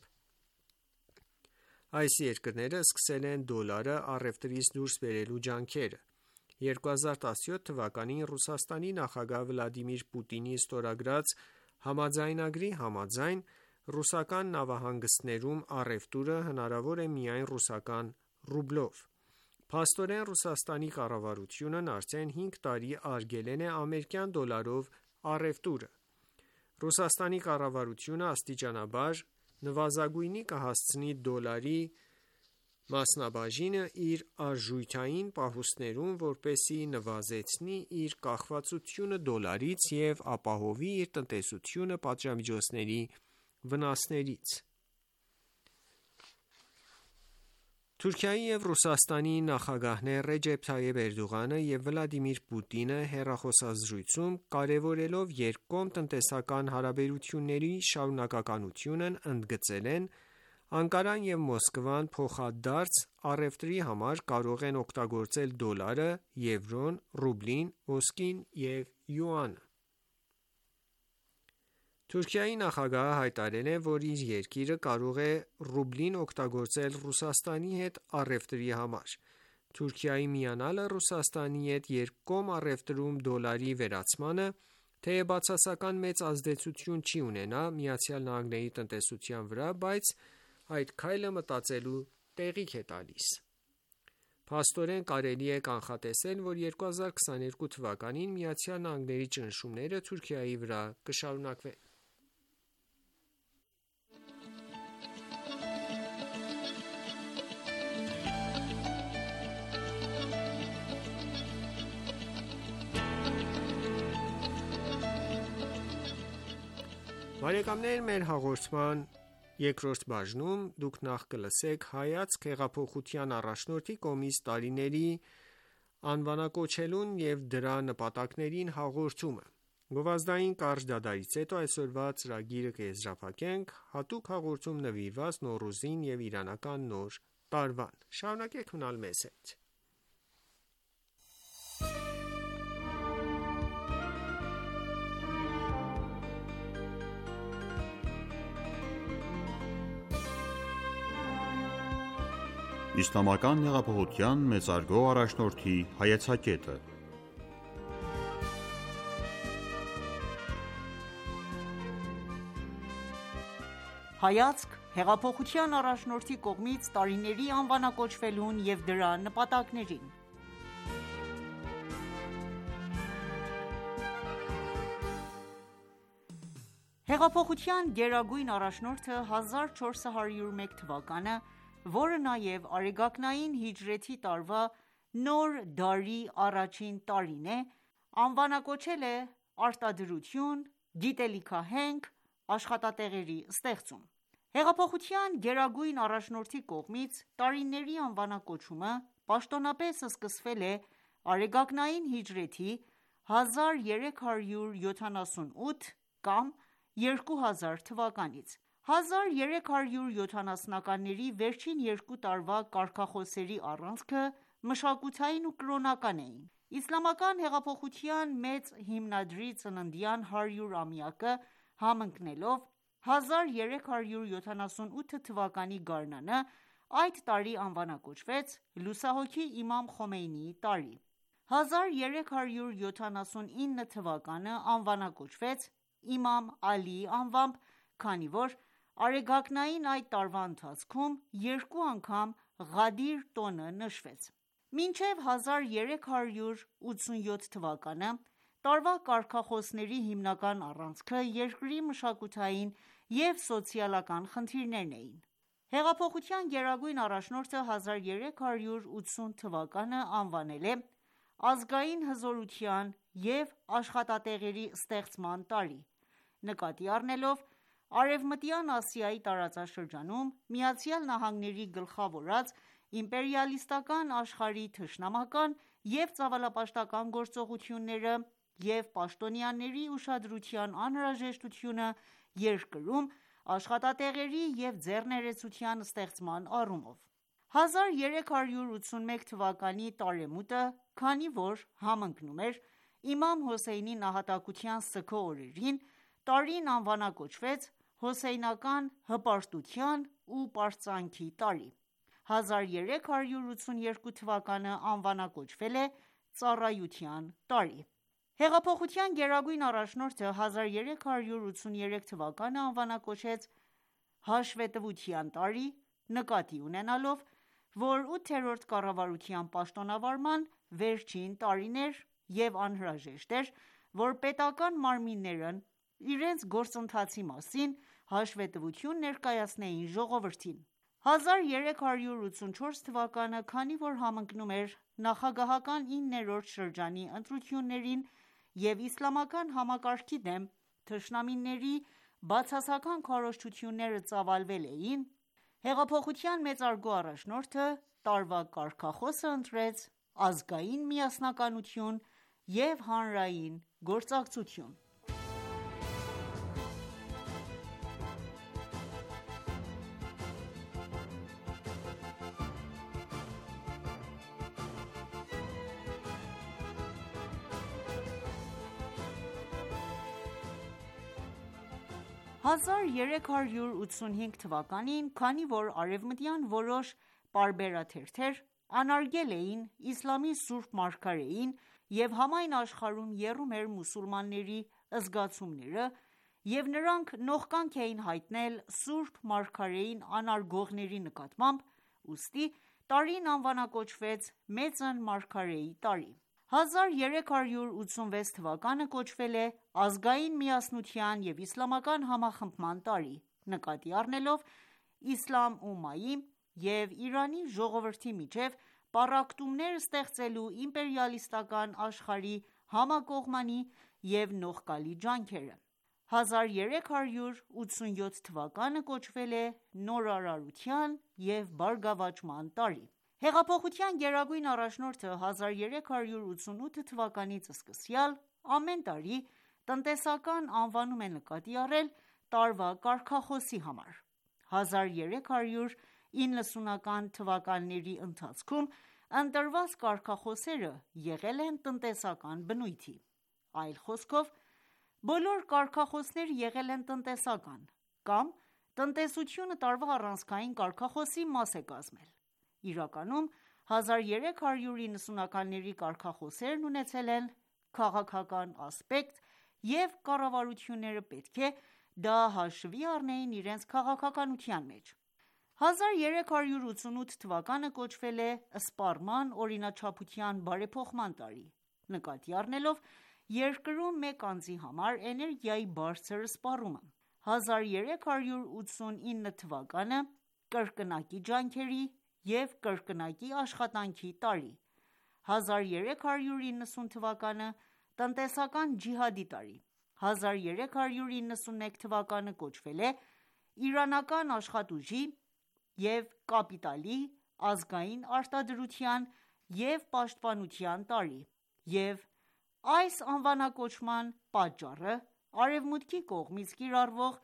Այս երկրները սկսել են դոլարը առևտրից դուրս բերելու ջանքերը։ երկու հազար տասնյոթ թվականին Ռուսաստանի նախագահ Վլադիմիր Պուտինի ստորագրած համաձայնագրի համաձայն, ռուսական նավահանգիստներում առևտուրը հնարավոր է միայն ռուսական ռուբլով։ Փաստորեն, Ռուսաստանի կառավարությունն արդեն հինգ տարի արգելել է ամերիկյան դոլարով առևտուրը։ Ռուսաստանի կառավարությունը աստիճանաբար նվազագույնի կհասցնի դոլարի Մասնաբաժինը իր արժութային պահուստներում, որպեսզի նվազեցնի իր կախվածությունը դոլարից և ապահովի իր տնտեսությունը պատժամիջոցների վնասներից։ Թուրքիայի և Ռուսաստանի նախագահներ Ռեջեփ Թայիփ Էրդողանը և Վլադիմիր Պուտինը հեռախոսազրույցում, կարևորելով երկկողմ տնտեսական հարաբերությունների շարունակականությունն, ընդգծել են. «Անկարան և Մոսկվան փոխադարձ առևտրի համար կարող են օգտագործել դոլարը, եվրոն, ռուբլին, ոսկին և յուանը»։ Թուրքիայի նախագահը հայտարարել է, որ իր երկիրը կարող է ռուբլին օգտագործել Ռուսաստանի հետ առևտրի համար։ Թուրքիայի միանալը Ռուսաստանի հետ երկկողմ առևտրում դոլարի վերացմանը, թեև բացասական մեծ ազդեցություն չի ունենա ԱՄՆ-ի տնտեսության վրա, բայց այդ քայլը մտածելու տեղիք է տալիս։ Փաստորեն կարելի է կանխատեսել, որ երկու հազար քսաներկու թվականին ԱՄՆ-ի ճնշումները Թուրքիայի վրա կշարունակվեն։ Բարեկամներ, մեր հաղորդման երկրորդ բաժնում դուք նախ կլսեք հայացք հեղափոխության առաջնորդի կողմից տարիների անվանակոչելուն և դրա նպատակներին հաղորդումը։ Գովազդային կարճ դադարից հետո այսօրվա ծրագիրը կեզրափակենք հատուկ հաղորդում նվիրված Նոռուզին և իրանական Նոր տարվան։ Շարունակեք մնալ մեզ հետ։ Իսլամական հեղափոխության մեծարգո առաջնորդի հայեցակետը Հայացք հեղափոխության առաջնորդի կողմից տարիների անվանակոչվելուն և դրա նպատակներին։ Հեղափոխության գերագույն առաջնորդը հազար չորս հարյուր մեկ թվականը, որը նաև արեգակնային հիջրեթի տարվա նոր դարի առաջին տարին է, անվանակոչել է «Արտադրություն, գիտելիքահենք, աշխատատեղերի ստեղծում»։ Հեղափոխության գերագույն առաջնորդի կողմից տարիների անվանակոչումը պաշտոնապես սկսվել է արեգակնային հիջրեթի հազար երեք հարյուր յոթանասունութ կամ երկու հազար թվականից։ հազար երեք հարյուր յոթանասունականների վերջին երկու տարվա կարգախոսների առանցքը մշակութային ու կրոնական էին։ Իսլամական հեղափոխության մեծ հիմնադրի ծննդյան հարյուրամյակը համընկնելով հազար երեք հարյուր յոթանասունութ թվականի գարնանը, այդ տարի անվանակոչվեց լուսահոգի Իմամ Խոմեյնիի տարի։ հազար երեք հարյուր յոթանասունինը թվականը անվանակոչվեց Իմամ Ալիի անվամբ, քանի որ արեգակնային այդ տարվա ընթացքում երկու անգամ Ղադիր տոնը նշվեց։ Մինչև հազար երեք հարյուր ութսունյոթ թվականը տարվա կարգախոսների հիմնական առանցքը երկրի մշակութային և սոցիալական խնդիրներն էին։ Հեղափոխության գերագույն առաջնորդը հազար երեք հարյուր ութսուն թվականը անվանել է «Ազգային հզորության և աշխատատեղերի ստեղծման տարի», նկատի առնելով Արևմտյան Ասիայի տարածաշրջանում ԱՄՆ-ի գլխավորած իմպերիալիստական աշխարհի թշնամական և ծավալապաշտական գործողությունները և պաշտոնյաների ուշադրության անհրաժեշտությունը երկրում աշխատատեղերի և ձեռներեցության ստեղծման առումով։ հազար երեք հարյուր ութսունմեկ թվականի տարեմուտը, քանի որ համընկնում էր Իմամ Հոսեյնի նահատակության սգո օրերին, տարին անվանակոչվեց Հոսեյնական հպարտության ու պարծանքի տարի։ հազար երեք հարյուր ութսուներկու թվականը անվանակոչվել է Ծառայության տարի։ Հեղափոխության գերագույն առաջնորդը հազար երեք հարյուր ութսուներեք թվականը անվանակոչեց Հաշվետվության տարի, նկատի ունենալով, որ ութերորդ կառավարության պաշտոնավարման վերջին տարին էր և անհրաժեշտ էր, որ պետական մարմիններն իրենց գործընթացի մասին հաշվետվություն ներկայացնեին ժողովրդին։ հազար երեք հարյուր ութսունչորս թվականը, քանի որ համընկնում էր նախագահական իններորդ շրջանի ընտրություններին և իսլամական համակարգի դեմ թշնամիների բացասական քարոզչությունները ծավալվել էին, հեղափոխության մեծարգո առաջնորդը տարվա կարգախոսը ընտրեց ազգային միասնականություն և հանրային գործակցություն։ հազար երեք հարյուր ութսունհինգ թվականին, քանի որ արևմտյան որոշ պարբերաթերթեր անարգել էին իսլամի սուրբ մարգարեին և համայն աշխարհում եռում էր մուսուլմանների զգացումները և նրանք նողկանք էին հայտնել սուրբ մարգարեին անարգողների նկատմամբ, ուստի տարին անվանակոչվեց Մեծն մարգարեի տարի։ հազար երեք հարյուր ութսունվեց թվականը կոչվել է ազգային միասնության և իսլամական համախմբման տարի, նկատի առնելով իսլամ ումմայի և Իրանի ժողովրդի միջև պառակտումներ ստեղծելու իմպերիալիստական աշխարհի համակողմանի և նողկալի ջանքերը։ հազար երեք հարյուր ութսունյոթ թվականը կոչվել է նորարարության և բարգավաճման տարի։ Հեղափոխության գերագույն առաջնորդը հազար երեք հարյուր ութսունութ թվականից սկսյալ ամեն տարի տնտեսական անվանում է նկատի առել տարվա կարգախոսի համար։ հազար երեք հարյուր իննսունական թվականների ընթացքում ընտրված կարգախոսները եղել են տնտեսական բնույթի։ Այլ խոսքով, բոլոր կարգախոսները եղել են տնտեսական, կամ տնտեսությունը տարվա առանցքային կարգախոսի մաս է կազմել։ Իրականում հազար երեք հարյուր իննսունականների կարգախոսներն ունեցել են քաղաքական ասպեկտ և կառավարությունները պետք է դա հաշվի առնեին իրենց քաղաքականության մեջ։ հազար երեք հարյուր ութսունութ թվականը կոչվել է սպառման օրինաչափության բարեփոխման տարի, նկատի առնելով երկրում մեկ անձի համար էներգիայի բարձր սպառումը։ հազար երեք հարյուր ութսունինը թվականը կրկնակի ջանքերի և կրկնակի աշխատանքի տարի, հազար երեք հարյուր իննսուն թվականը տնտեսական ջիհադի տարի, հազար երեք հարյուր իննսունեկ թվականը կոչվել է իրանական աշխատուժի և կապիտալի ազգային արտադրության և պաշտպանության տարի, և այս անվանակոչման պատճառը Արևմուտքի կողմից կիրառվող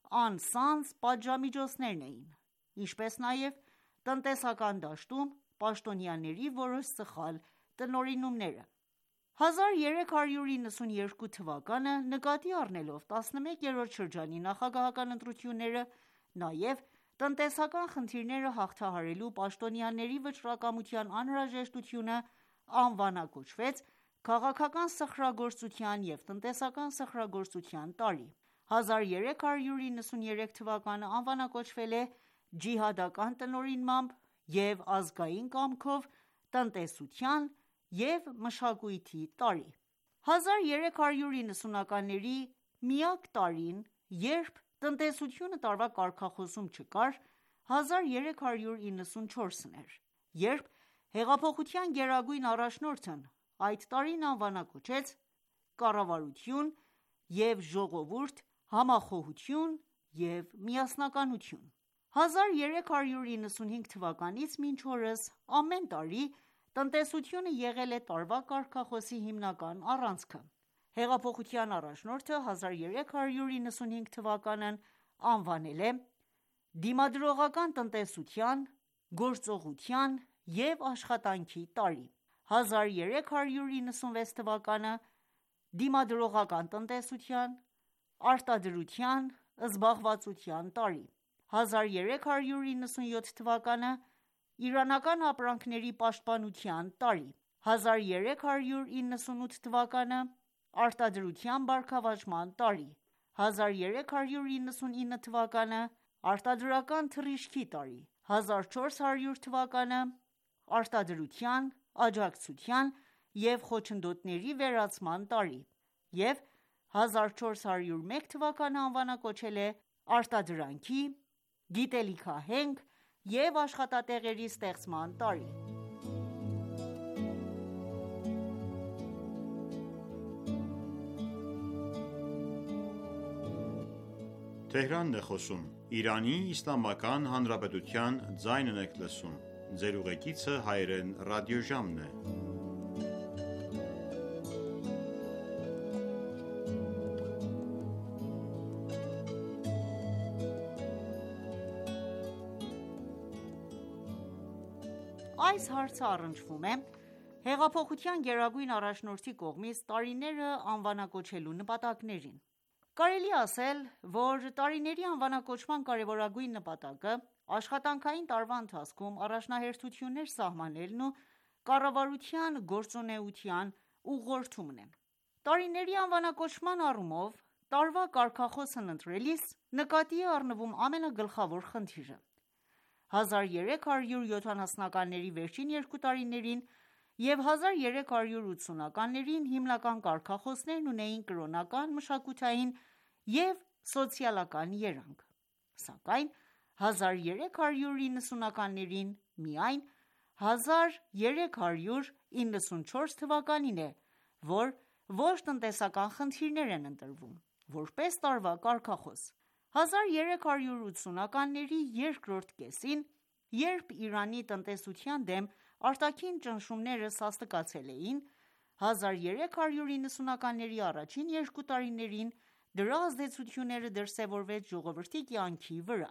անցանց պատժամիջոցներն էին, ինչպես նաև տնտեսական դաշտում պաշտոնյաների որոշ սխալ տնօրինումները։ հազար երեք հարյուր իննսունյոթ թվականը, նկատի առնելով տասնմեկերորդ շրջանի նախագահական ընտրությունները, նաև տնտեսական խնդիրները հաղթահարելու պաշտոնյաների վճռակամության անհրաժեշտությունը, անվանակոչվեց քաղաքական սխրագործության և տնտեսական սխրագործության տարի։ հազար երեք հարյուր իննսուներեք թվականը անվանակոչվել է ջիհադական տնօրինմամբ և ազգային կամքով տնտեսության և մշակույթի տարի։ հազար երեք հարյուր իննսունականների միակ տարին, երբ տնտեսությունը տարվա կարգախոսում չկար, հազար երեք հարյուր իննսունչորսն էր, երբ հեղափոխության գերագույն առաջնորդն այդ տարին անվանակոչեց «Կառավարություն և ժողովուրդ, համախոհություն և միասնականություն»։ հազար երեք հարյուր իննսունհինգ թվականից մինչ օրս ամեն տարի տնտեսությունը եղել է տարվա կարգախոսի հիմնական առանցքը։ Հեղափոխության առաջնորդը հազար երեք հարյուր իննսունհինգ թվականն անվանել է «Դիմադրողական տնտեսության, գործողության և աշխատանքի տարի», հազար երեք հարյուր իննսունվեց թվականը «Դիմադրողական տնտեսության, արտադրության, զբաղվածության տարի», հազար երեք հարյուր իննսունյոթ թվականը «Իրանական ապրանքների պաշտպանության տարի», հազար երեք հարյուր իննսունութ թվականը «Արտադրության բարգավաճման տարի», հազար երեք հարյուր իննսունինը թվականը «Արտադրական թռիչքի տարի», հազար չորս հարյուր թվականը «Արտադրության, աջակցության և խոչընդոտների վերացման տարի» և հազար չորս հարյուր մեկ թվականը անվանակոչել է «Արտադրանքի, գիտելիքահենք և աշխատատեղերի ստեղծման տարի։ Այս հարցը առնչվում է հեղափոխության գերագույն առաջնորդի կողմից տարիները անվանակոչելու նպատակներին։ Կարելի է ասել, որ տարիների անվանակոչման կարևորագույն նպատակը աշխատանքային տարվա ընթացքում առաջնահերթություններ սահմանելն ու կառավարության գործունեության ուղղորդումն է։ Տարիների անվանակոչման առումով տարվա կարգախոսն ընտրելիս նկատի է առնվում ամենագլխավոր խնդիրը։ հազար երեք հարյուր յոթանասունականների վերջին երկու տարիներին և հազար երեք հարյուր ութսունականներին հիմնական կարգախոսներն ունեին կրոնական, մշակութային և սոցիալական երանգ, սակայն հազար երեք հարյուր իննսունականներին միայն հազար երեք հարյուր իննսունչորս թվականին է, որ ոչ տնտեսական խնդիրներ են ընտրվում, որպես տարվա կարգախոս։ հազար երեք հարյուր ութսունականների երկրորդ կեսին, երբ Իրանի տնտեսության դեմ արտաքին ճնշումները սաստկացել էին, հազար երեք հարյուր իննսունականների առաջին երկու տարիներին դրա ազդեցությունները դրսևորվեց ժողովրդի կյանքի վրա։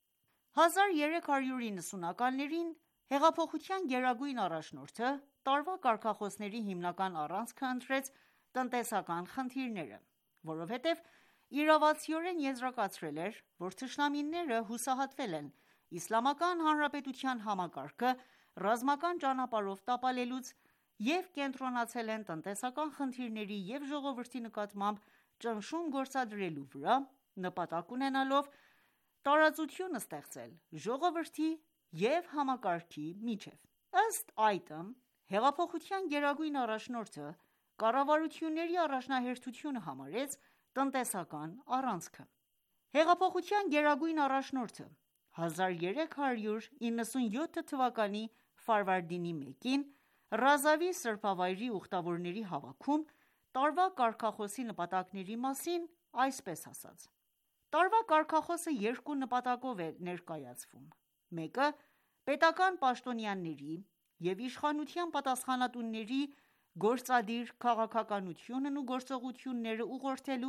հազար երեք հարյուր իննսունականներին հեղափոխության գերագույն առաջնորդը տարվա կարգախոսների հիմնական առանցքը ընտրեց տնտեսական խնդիրները, որովհետև իրավացիորեն եզրակացրել էր, որ թշնամիները հուսահատվել են Իսլամական Հանրապետության համակարգը ռազմական ճանապարհով տապալելուց և կենտրոնացել են տնտեսական խնդիրների և ժողովրդի նկատմամբ ճնշում գործադրելու վրա, նպատակ ունենալով տարածություն ստեղծել ժողովրդի և համակարգի միջև։ Ըստ այդմ, հեղափոխության գերագույն առաջնորդը կառավարությունների առաջնահերթությունը համարեց տնտեսական առանցքը։ Հեղափոխության գերագույն առաջնորդը հազար երեք հարյուր իննսունյոթ թվականի ֆարվարդինի մեկին Ռազավի սրբավայրի ուխտավորների հավաքում տարվա կարգախոսի նպատակների մասին այսպես ասաց. Տարվա կարգախոսը երկու նպատակով է ներկայացվում. մեկը պետական պաշտոնյաների և իշխանության պատասխանատուների գործադիր քաղաքականությունն ու գործողությունները ուղղորդելու,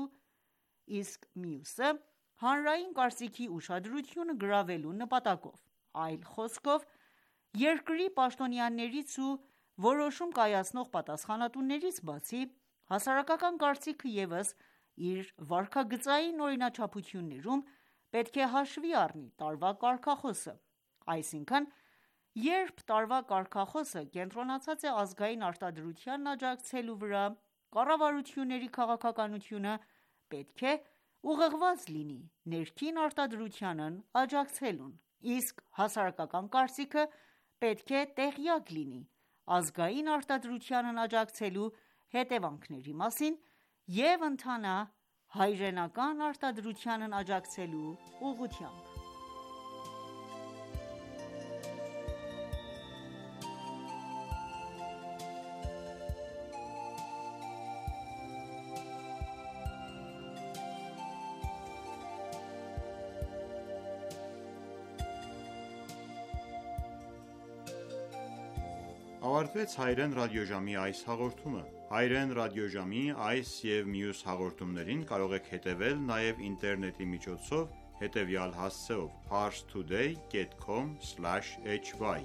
իսկ մյուսը հանրային կարծիքի ուշադրությունը գրավելու նպատակով, այլ խոսքով, երկրի պաշտոնյաներից ու որոշում կայացնող պատասխանատուներից բացի, հասարակական կարծիքը ևս իր վարքագծային օրինաչափություններում պետք է հաշվի առնի տարվա կարգախոսը, այսինքն, երբ տարվա կարգախոսը կենտրոնացած է ազգային արտադրությանն աջակցելու վրա, կառավարությունների քաղաքականությունը պետք է ուղղված լինի ներքին արտադրությանն աջակցելուն, իսկ հասարակական կարծիքը պետք է տեղյակ լինի ազգային արտադրությանն աջակցելու հետևանքների մասին և ընթանա հայրենական արտադրությանն աջակցելու ուղղությամբ։ Ավարտվեց Հայերեն ռադիոժամի այս հաղորդումը։ Հայերեն ռադիոժամի այս և մյուս հաղորդումներին կարող եք հետևել նաև ինտերնետի միջոցով հետևյալ հասցեով՝ parstoday dot com slash h y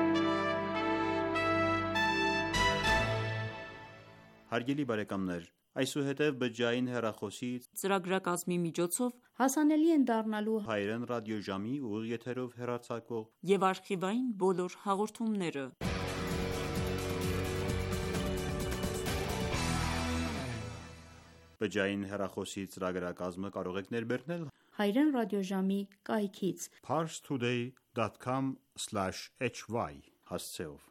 Հարգելի բարեկամներ, Այսուհետև բջջային հեռախոսի ծրագրակազմի միջոցով հասանելի են դառնալու հայերեն ռադիոժամի ուղիղ եթերով հեռարձակվող և արխիվային բոլոր հաղորդումները։ Բջջային հեռախոսի ծրագրակազմը կարող եք ներբեռնել հայերեն ռադիոժամի կայքից parstoday dot com slash h y հասցեով։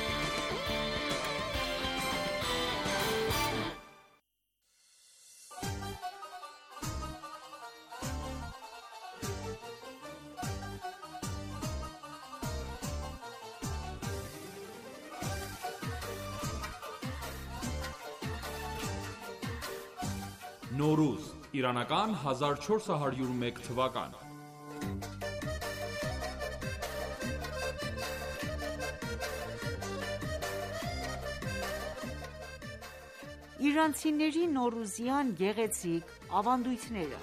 Նորուզ, իրանական հազար չորս հարյուր մեկ թվական։ Իրանցիների նորուզյան գեղեցիկ ավանդույթները։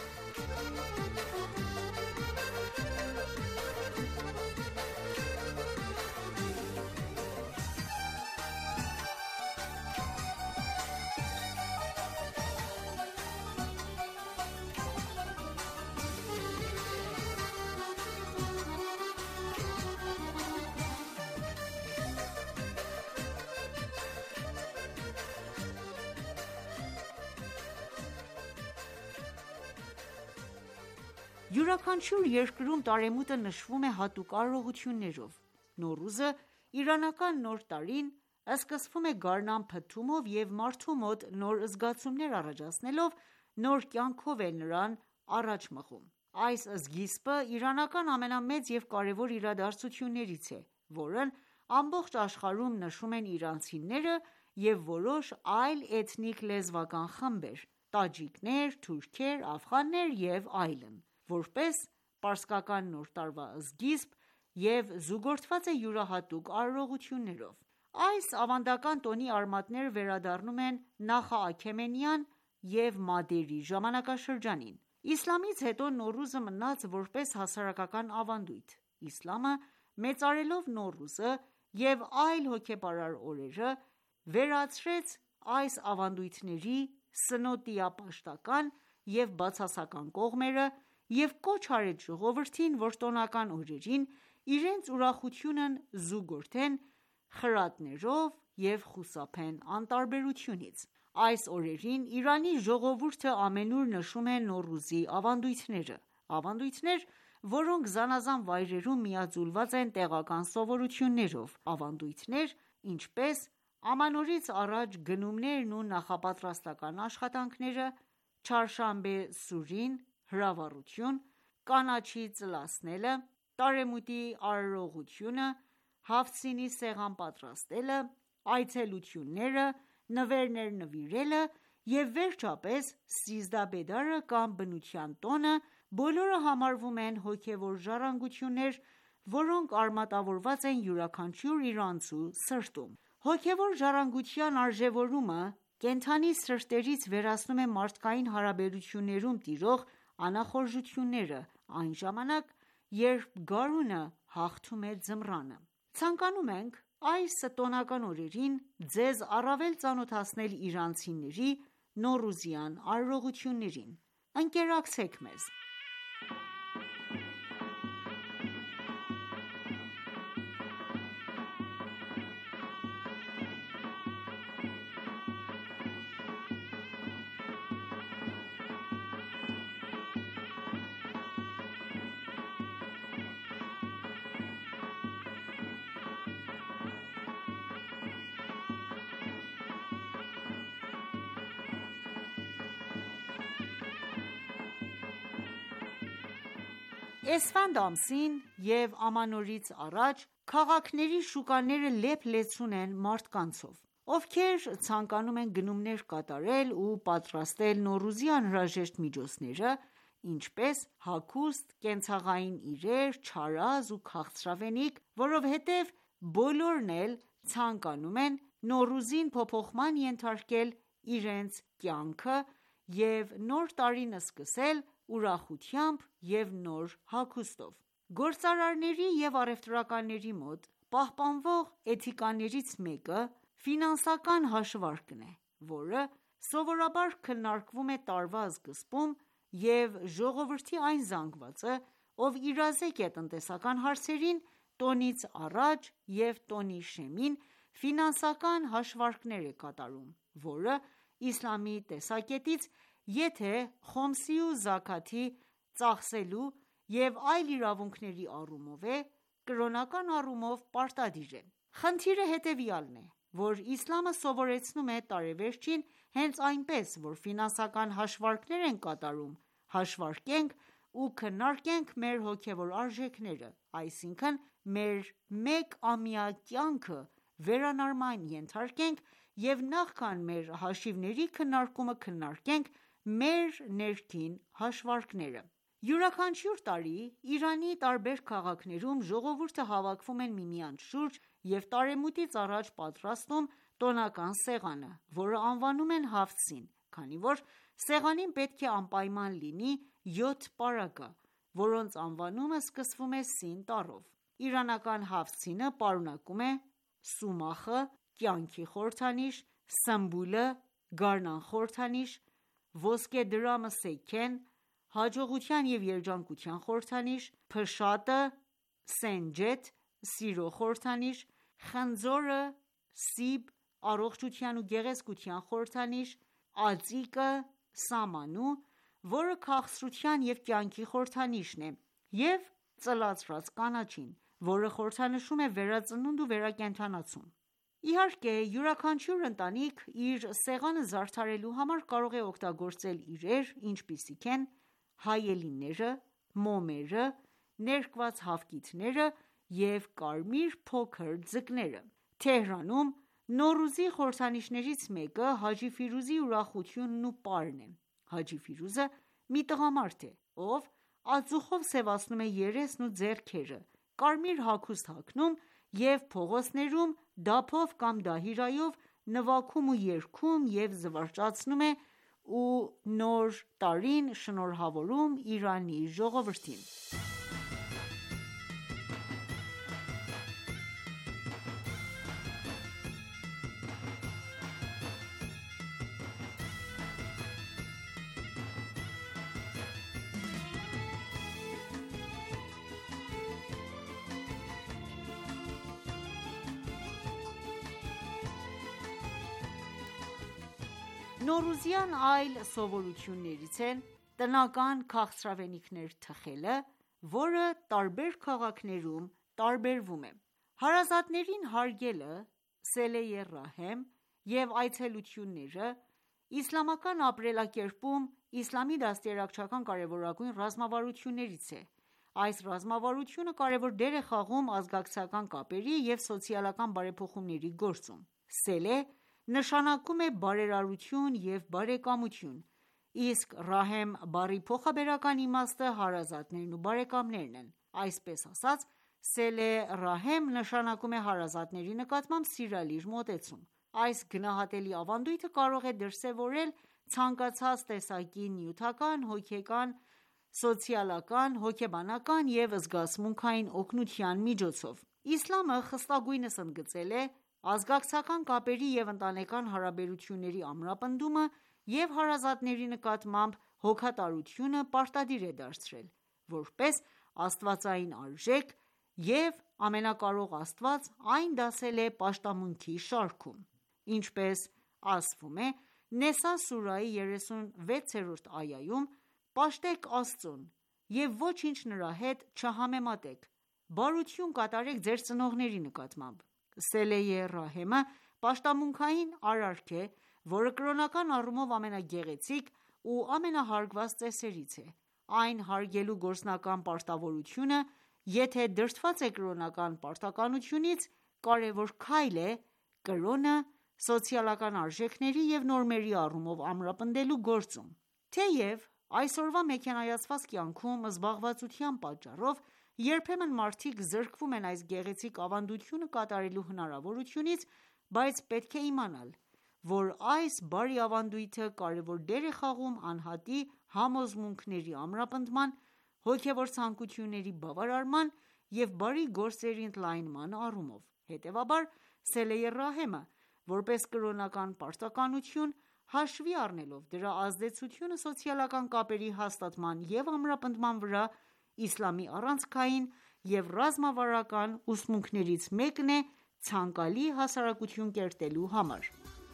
Յուրաքանչյուր երկրում տարեմուտը նշվում է հատուկ արարողություններով։ Նոռուզը, իրանական Նոր տարին, սկսվում է գարնան փթթումով և մարդու մոտ նոր զգացումներ առաջացնելով, նոր կյանքով է նրան առաջ մղում։ Այս սկիզբը իրանական ամենամեծ և կարևոր իրադարձություններից է, որն ամբողջ աշխարհում նշում են իրանցիները և որոշ այլ էթնիկ լեզվական խմբեր՝ տաջիկներ, թուրքեր, աֆղաններ և այլն, որպես պարսկական Նոր տարվա սկիզբ և զուգորդված է յուրահատուկ արարողություններով։ Այս ավանդական տոնի արմատները վերադառնում են նախաքեմենյան և մադերի ժամանակաշրջանին։ Իսլամից հետո Նոռուզը մնաց որպես հասարակական ավանդույթ։ Իսլամը, մեծարելով Նոռուզը և այլ հոգեպարար օրերը, վերացրեց այս ավանդույթների սնոտիապաշտական և բացասական կողմերը և կոչ արեց ժողովրդին, որ տոնական օրերին իրենց ուրախությունն զուգորդեն խրատներով և խուսափեն անտարբերությունից։ Այս օրերին Իրանի ժողովուրդը ամենուր նշում է Նոռուզի ավանդույթները: Ավանդույթներ, որոնք զանազան վայրերում միաձուլված են տեղական սովորույթներով: Ավանդույթներ, ինչպես ամանորից առաջ գնումներն ու նախապատրաստական աշխատանքները, չհարշանբե սուրին (հրավառություն), կանաչի ծլացնելը, տարեմուտի արարողությունը, Հաֆթ սինի սեղան պատրաստելը, այցելությունները, նվերներ նվիրելը և վերջապես Սիզդահ Բեդարը կամ բնության տոնը, բոլորը համարվում են հոգևոր ժառանգություններ, որոնք արմատավորված են յուրաքանչյուր իրանցու սրտում: Հոգևոր ժառանգության արժևորումը կենդանի սրտերից վերացնում է մարդկային հարաբերություններում տիրող անախորժությունները այն ժամանակ, երբ գարունը հաղթում է ձմռանը: Ցանկանում ենք այս տոնական օրերին ձեզ առավել ծանոթացնել իրանցիների նոռուզյան արարողություններին: Ընկերակցեք մեզ: Էսֆանդ ամսին և ամանորից առաջ քաղաքների շուկաները լեփ-լեցուն են մարդկանցով, ովքեր ցանկանում են գնումներ կատարել ու պատրաստել Նոռուզի անհրաժեշտ միջոցները, ինչպես հագուստ, կենցաղային իրեր, չարազ ու քաղցրավենիք, որովհետև բոլորն էլ ցանկանում են Նոռուզին փոփոխման ենթարկել իրենց կյանքը և նոր տարին սկսել ուրախությամբ և նոր հագուստով: Գործարարների և առևտրականների մոտ պահպանվող էթիկաներից մեկը ֆինանսական հաշվարկն է, որը սովորաբար քննարկվում է տարվա սկզբում և ժողովրդի այն զանգվածը, ով իրազեկ է տնտեսական հարցերին, տոնից առաջ և տոնի շեմին ֆինանսական հաշվարկներ է կատարում, որը իսլամի տեսակետից եթե խոմսի ու զաքաթի ծախսելու և այլ իրավունքների առումով է, կրոնական առումով պարտադիր է: Խնդիրը հետևյալն է, որ իսլամը սովորեցնում է տարեվերջին հենց այնպես, որ ֆինանսական հաշվարկներ ենք կատարում, հաշվարկենք ու քննարկենք մեր հոգևոր արժեքները, այսինքն մեր մեկամյա կյանքը վերանայման ենթարկենք և նախքան մեր հաշիվների քննարկումը քննարկենք մեր ներքին հաշվարկները: Յուրաքանչյուր տարի Իրանի տարբեր քաղաքներում ժողովուրդը հավաքվում են միմյանց շուրջ և տարեմուտից առաջ պատրաստում տոնական սեղանը, որը անվանում են «Հաֆթ սին», քանի որ սեղանին պետք է անպայման լինի յոթ պարագա, որոնց անվանումը սկսվում է սին տառով: Իրանական «Հաֆթ սին»-ը պարունակում է սումախը (կյանքի խորհրդանիշ), սմբուլը (գարնան խորհրդանիշ), ոսկե դրամը (սեքեն) (հաջողության և երջանկության խորհրդանիշ), փշատը (սենջեթ) (սիրո խորհրդանիշ), խնձորը (սիբ) (առողջության ու գեղեցկության խորհրդանիշ), ածիկը (սամանու), որը քաղցրության և կյանքի խորհրդանիշն է և ծլացրած կանաչին, որը խորհրդանշում է վերածնունդ ու վերակենդանացում: Իհարկե, յուրաքանչյուր ընտանիք իր սեղանը զարդարելու համար կարող է օգտագործել իրեր, ինչպիսիք են հայելիները, մոմերը, ներկված հավկիթները և կարմիր փոքր ձկները: Թեհրանում Նոռուզի խորհրդանիշներից մեկը Հաջի Ֆիրուզի ուրախությունն ու պարն է: Հաջի Ֆիրուզը մի տղամարդ է, ով ածուխով սևացնում է երեսն ու ձեռքերը, կարմիր հագուստ հագնում և փողոցներում դափով կամ դահիրայով նվագում ու երգում և զվարճացնում է ու նոր տարին շնորհավորում Իրանի ժողովրդին: Նոռուզյան այլ սովորույթներից է տնական քաղցրավենիքներ թխելը, որը տարբեր քաղաքներում տարբերվում է: Հարազատներին հարգելը (Սելե Ռահեմ) և այցելությունները իսլամական ապրելակերպում իսլամի դաստիարակչական կարևորագույն ռազմավարություններից է: Այս ռազմավարությունը կարևոր դեր է խաղում ազգակցական կապերի և սոցիալական բարեփոխումների գործում: Սելե նշանակում է բարերարություն և բարեկամություն, իսկ Ռահեմ բառի փոխաբերական իմաստը հարազատներն ու բարեկամներն են: Այսպես ասած, Սելե Ռահեմ նշանակում է հարազատների նկատմամբ սիրալիր մոտեցում: Այս գնահատելի ավանդույթը կարող է դրսևորվել ցանկացած տեսակի նյութական, հոգեկան, սոցիալական, հոգեբանական և զգացմունքային օգնության միջոցով: Իսլամը խստագույնս ընդգծել է ազգակցական կապերի և ընտանեկան հարաբերությունների ամրապնդումը և հարազատների նկատմամբ հոգատարությունը պարտադիր է դարձրել, որպես աստվածային արժեք և Ամենակարող Աստված այն դասել է պաշտամունքի շարքում: Ինչպես ասվում է Նեսա սուրահի երեսունվեցերորդ այայում. «Պաշտեք Աստծուն և ոչինչ նրա հետ չհամեմատեք, բարություն կատարեք ձեր ծնողների նկատմամբ»: Սելե Ռահեմը պաշտամունքային արարք է, որը կրոնական առումով ամենագեղեցիկ ու ամենահարգված ծեսերից է: Այն հարգելու գործնական պարտավորությունը, եթե դրդված է կրոնական պարտականությունից, կարևոր քայլ է կրոնը սոցիալական արժեքների և նորմերի առումով ամրապնդելու գործում: Թեև այսօրվա մեքենայացված կյանքում զբաղվածության պատճառով երբեմն մարդիկ զրկվում են այս գեղեցիկ ավանդությունը կատարելու հնարավորությունից, բայց պետք է իմանալ, որ այս բարի ավանդույթը կարևոր դեր է խաղում անհատի համոզմունքների ամրապնդման, հոգևոր ցանկությունների բավարարման և բարի գործերի ընդլայնման առումով: Հետևաբար, Սելե Ռահեմը, որպես կրոնական պարտականություն, հաշվի առնելով դրա ազդեցությունը սոցիալական կապերի հաստատման և ամրապնդման վրա, իսլամի առանցքային և ռազմավարական ուսմունքներից մեկն է ցանկալի հասարակություն կերտելու համար: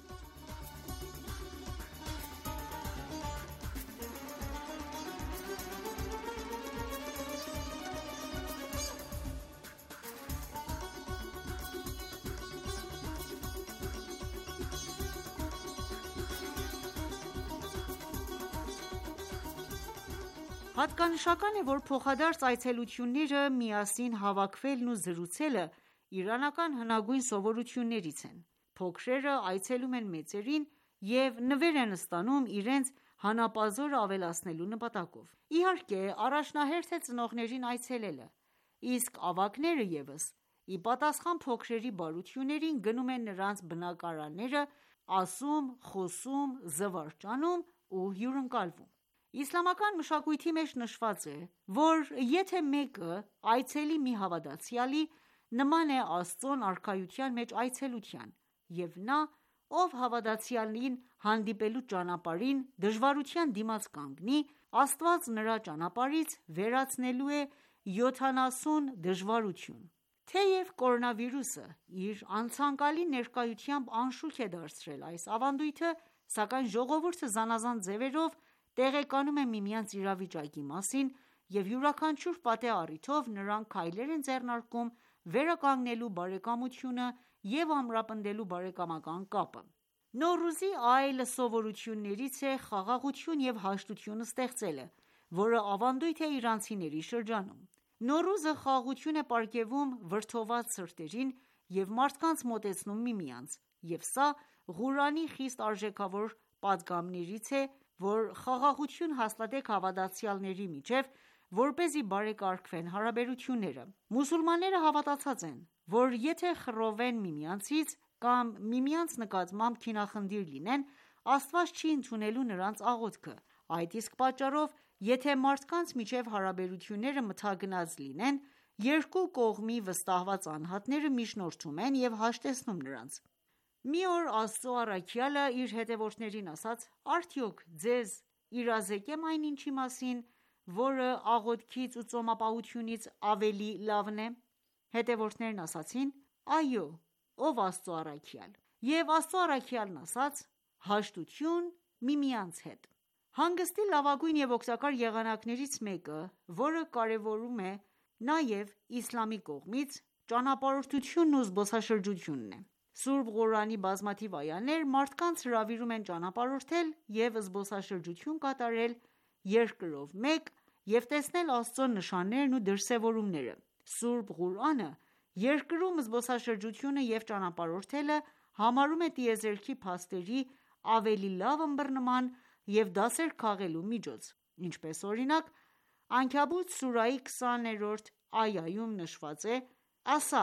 Հատկանշական է, որ փոխադարձ այցելությունները, միասին հավաքվելն ու զրուցելը իրանական հնագույն սովորույթներից են: Փոքրերը այցելում են մեծերին և նվեր են ստանում իրենց հանապազորը ավելացնելու նպատակով: Իհարկե, առաջնահերթ է ծնողներին այցելելը, իսկ ավագները ևս, ի պատասխան փոքրերի բարություններին, գնում են նրանց բնակարանները, ասում, խոսում, զվարճանում ու հյուրընկալվում: Իսլամական մշակույթի մեջ նշված է, որ եթե մեկը այցելի մի հավատացյալի, նման է Աստծուն արքայության մեջ այցելության, և նա, ով հավատացյալին հանդիպելու ճանապարհին դժվարության դիմաց կանգնի, Աստված նրա ճանապարհից վերացնելու է յոթանասուն դժվարություն: Թեև կորոնավիրուսը իր անցանկալի ներկայությամբ անշուք է դարձրել այս ավանդույթը, սակայն ժողովուրդը զանազան ձևերով տեղեկանում է միմյանց իրավիճակի մասին և յուրաքանչյուր պատեհ առիթով նրանք քայլեր են ձեռնարկում վերականգնելու բարեկամությունը և ամրապնդելու բարեկամական կապը: Նոռուզի այլ սովորույթներից է խաղաղություն և հաշտություն ստեղծելը, որը ավանդույթ է իրանցիների շրջանում: Նոռուզը խաղաղություն է պարգևում վրդովված սրտերին և մարդկանց մոտեցնում միմյանց, և սա Ղուրանի խիստ արժեքավոր պատգամներից է, որ խաղաղություն հաստատեք հավատացյալների միջև, որպեսզի բարեկարգվեն հարաբերությունները: Մուսուլմանները հավատացած են, որ եթե խռովեն միմյանցից կամ միմյանց նկատմամբ քինախնդիր լինեն, Աստված չի ընդունելու նրանց աղոթքը: Այդ իսկ պատճառով, եթե մարդկանց միջև հարաբերությունները մթագնած լինեն, երկու կողմի վստահված անհատները միջնորդում են և հաշտեցնում նրանց: Մի օր Աստծու առաքյալը իր հետևորդներին ասաց. «Արդյոք ձեզ իրազեկե՞մ այն ինչի մասին, որը աղոթքից ու ծոմապահությունից ավելի լավն է»: Հետևորդներն ասացին. «Այո, ով Աստծու առաքյալ»: Եվ Աստծու առաքյալն ասաց. «Հաշտություն միմյանց հետ»: Հանգստի լավագույն և օգտակար եղանակներից մեկը, որը կարևորվում է նաև իսլամի կողմից, ճանապարհորդությունն ու զբոսաշրջությունն է: Սուրբ Ղուրանի բազմաթիվ այաներ մարդկանց հրավիրում են ճանապարհորդել և զբոսաշրջություն կատարել երկրով մեկ և տեսնել Աստծու նշաններն ու դրսևորումները: Սուրբ Ղուրանը երկրում զբոսաշրջությունը և ճանապարհորդելը համարում է տիեզերքի փաստերի ավելի լավ ըմբռնման և դասեր քաղելու միջոց: Ինչպես օրինակ, Անքաբութ սուրահի քսաներորդ այայում նշված է. «Ասա,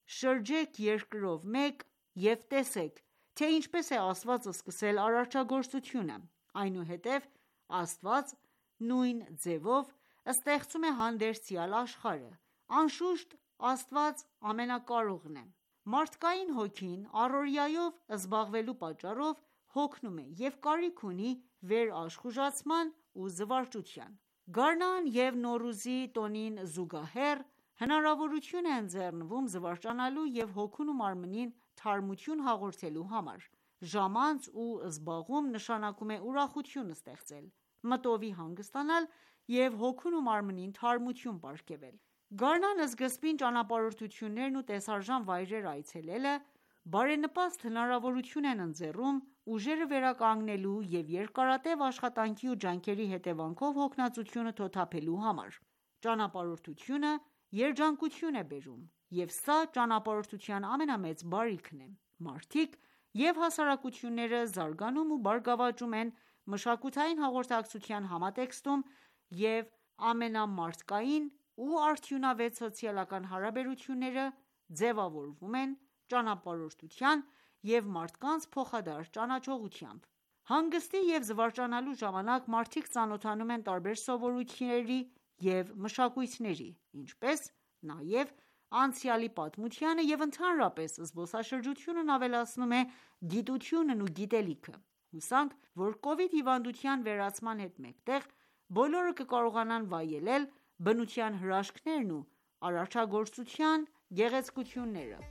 շրջեք երկրով մեկ և տեսեք, թե ինչպես է Աստված սկսել արարչագործությունը: Այնուհետև Աստված նույն ձևով ստեղծում է հանդերձյալ աշխարհը: Անշուշտ, Աստված ամենակարողն է»: Մարդկային հոգին առօրյայով զբաղվելու պատճառով հոգնում է և կարիք ունի վերաշխուժացման ու զվարճության: Գարնան և Նոռուզի տոնին զուգահեռ, հնարավորություն է ընձեռվում զվարճանալու և հոգուն ու մարմնին թարմություն հաղորդելու համար: Ժամանց ու զբաղում նշանակում է ուրախություն ստեղծել, մտովի հանգստանալ և հոգուն ու մարմնին թարմություն պարգևել: Գարնան սկզբին ճանապարհորդություններն ու տեսարժան վայրեր այցելելը բարենպաստ հնարավորություն են ընձեռում ուժերը վերականգնելու և երկարատև աշխատանքի ու ջանքերի հետևանքով հոգնածությունը թոթափելու համար: Ճանապարհորդությունը երջանկություն է բերում և սա ճանապարհորդության ամենամեծ բարիքն է: Մարդիկ և հասարակությունները զարգանում ու բարգավաճում են մշակութային հաղորդակցության համատեքստում և ամենամարդկային ու արդյունավետ սոցիալական հարաբերությունները ձևավորվում են ճանապարհորդության և մարդկանց փոխադարձ ճանաչողությամբ: Հանգստի և զվարճանալու ժամանակ մարդիկ ծանոթանում են տարբեր սովորույթների և մշակույթների, ինչպես նաև անցյալի պատմությանը և ընդհանրապես զբոսաշրջությունն ավելացնում է գիտությունն ու գիտելիքը: Հուսանք, որ կովիդ հիվանդության վերացման հետ մեկտեղ բոլորը կկարողանան վայելել բնության հրաշքներն ու արարչագործության գեղեցկությունները։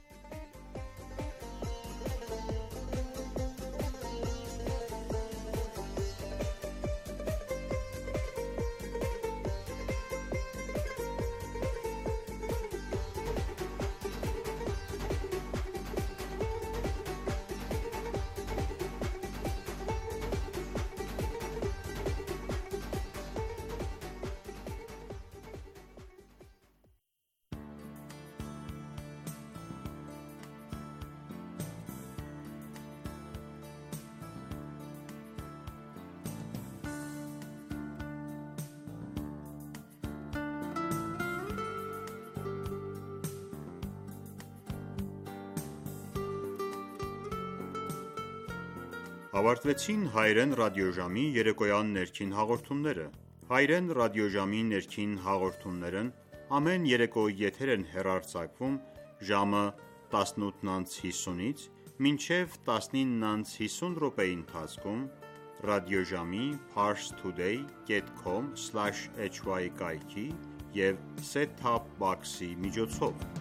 Ավարտվեցին հայերեն ռադիոժամի երեկոյան ներքին հաղորդումները։ Հայերեն ռադիոժամի ներքին հաղորդումներն ամեն երեկո եթեր են հեռարձակվում ժամը տասնութ անց հիսունից մինչև տասնինը անց հիսուն րոպեի ընթացքում ռադիոժամի parstoday dot com slash hy կայքի և set top box-ի միջոցով։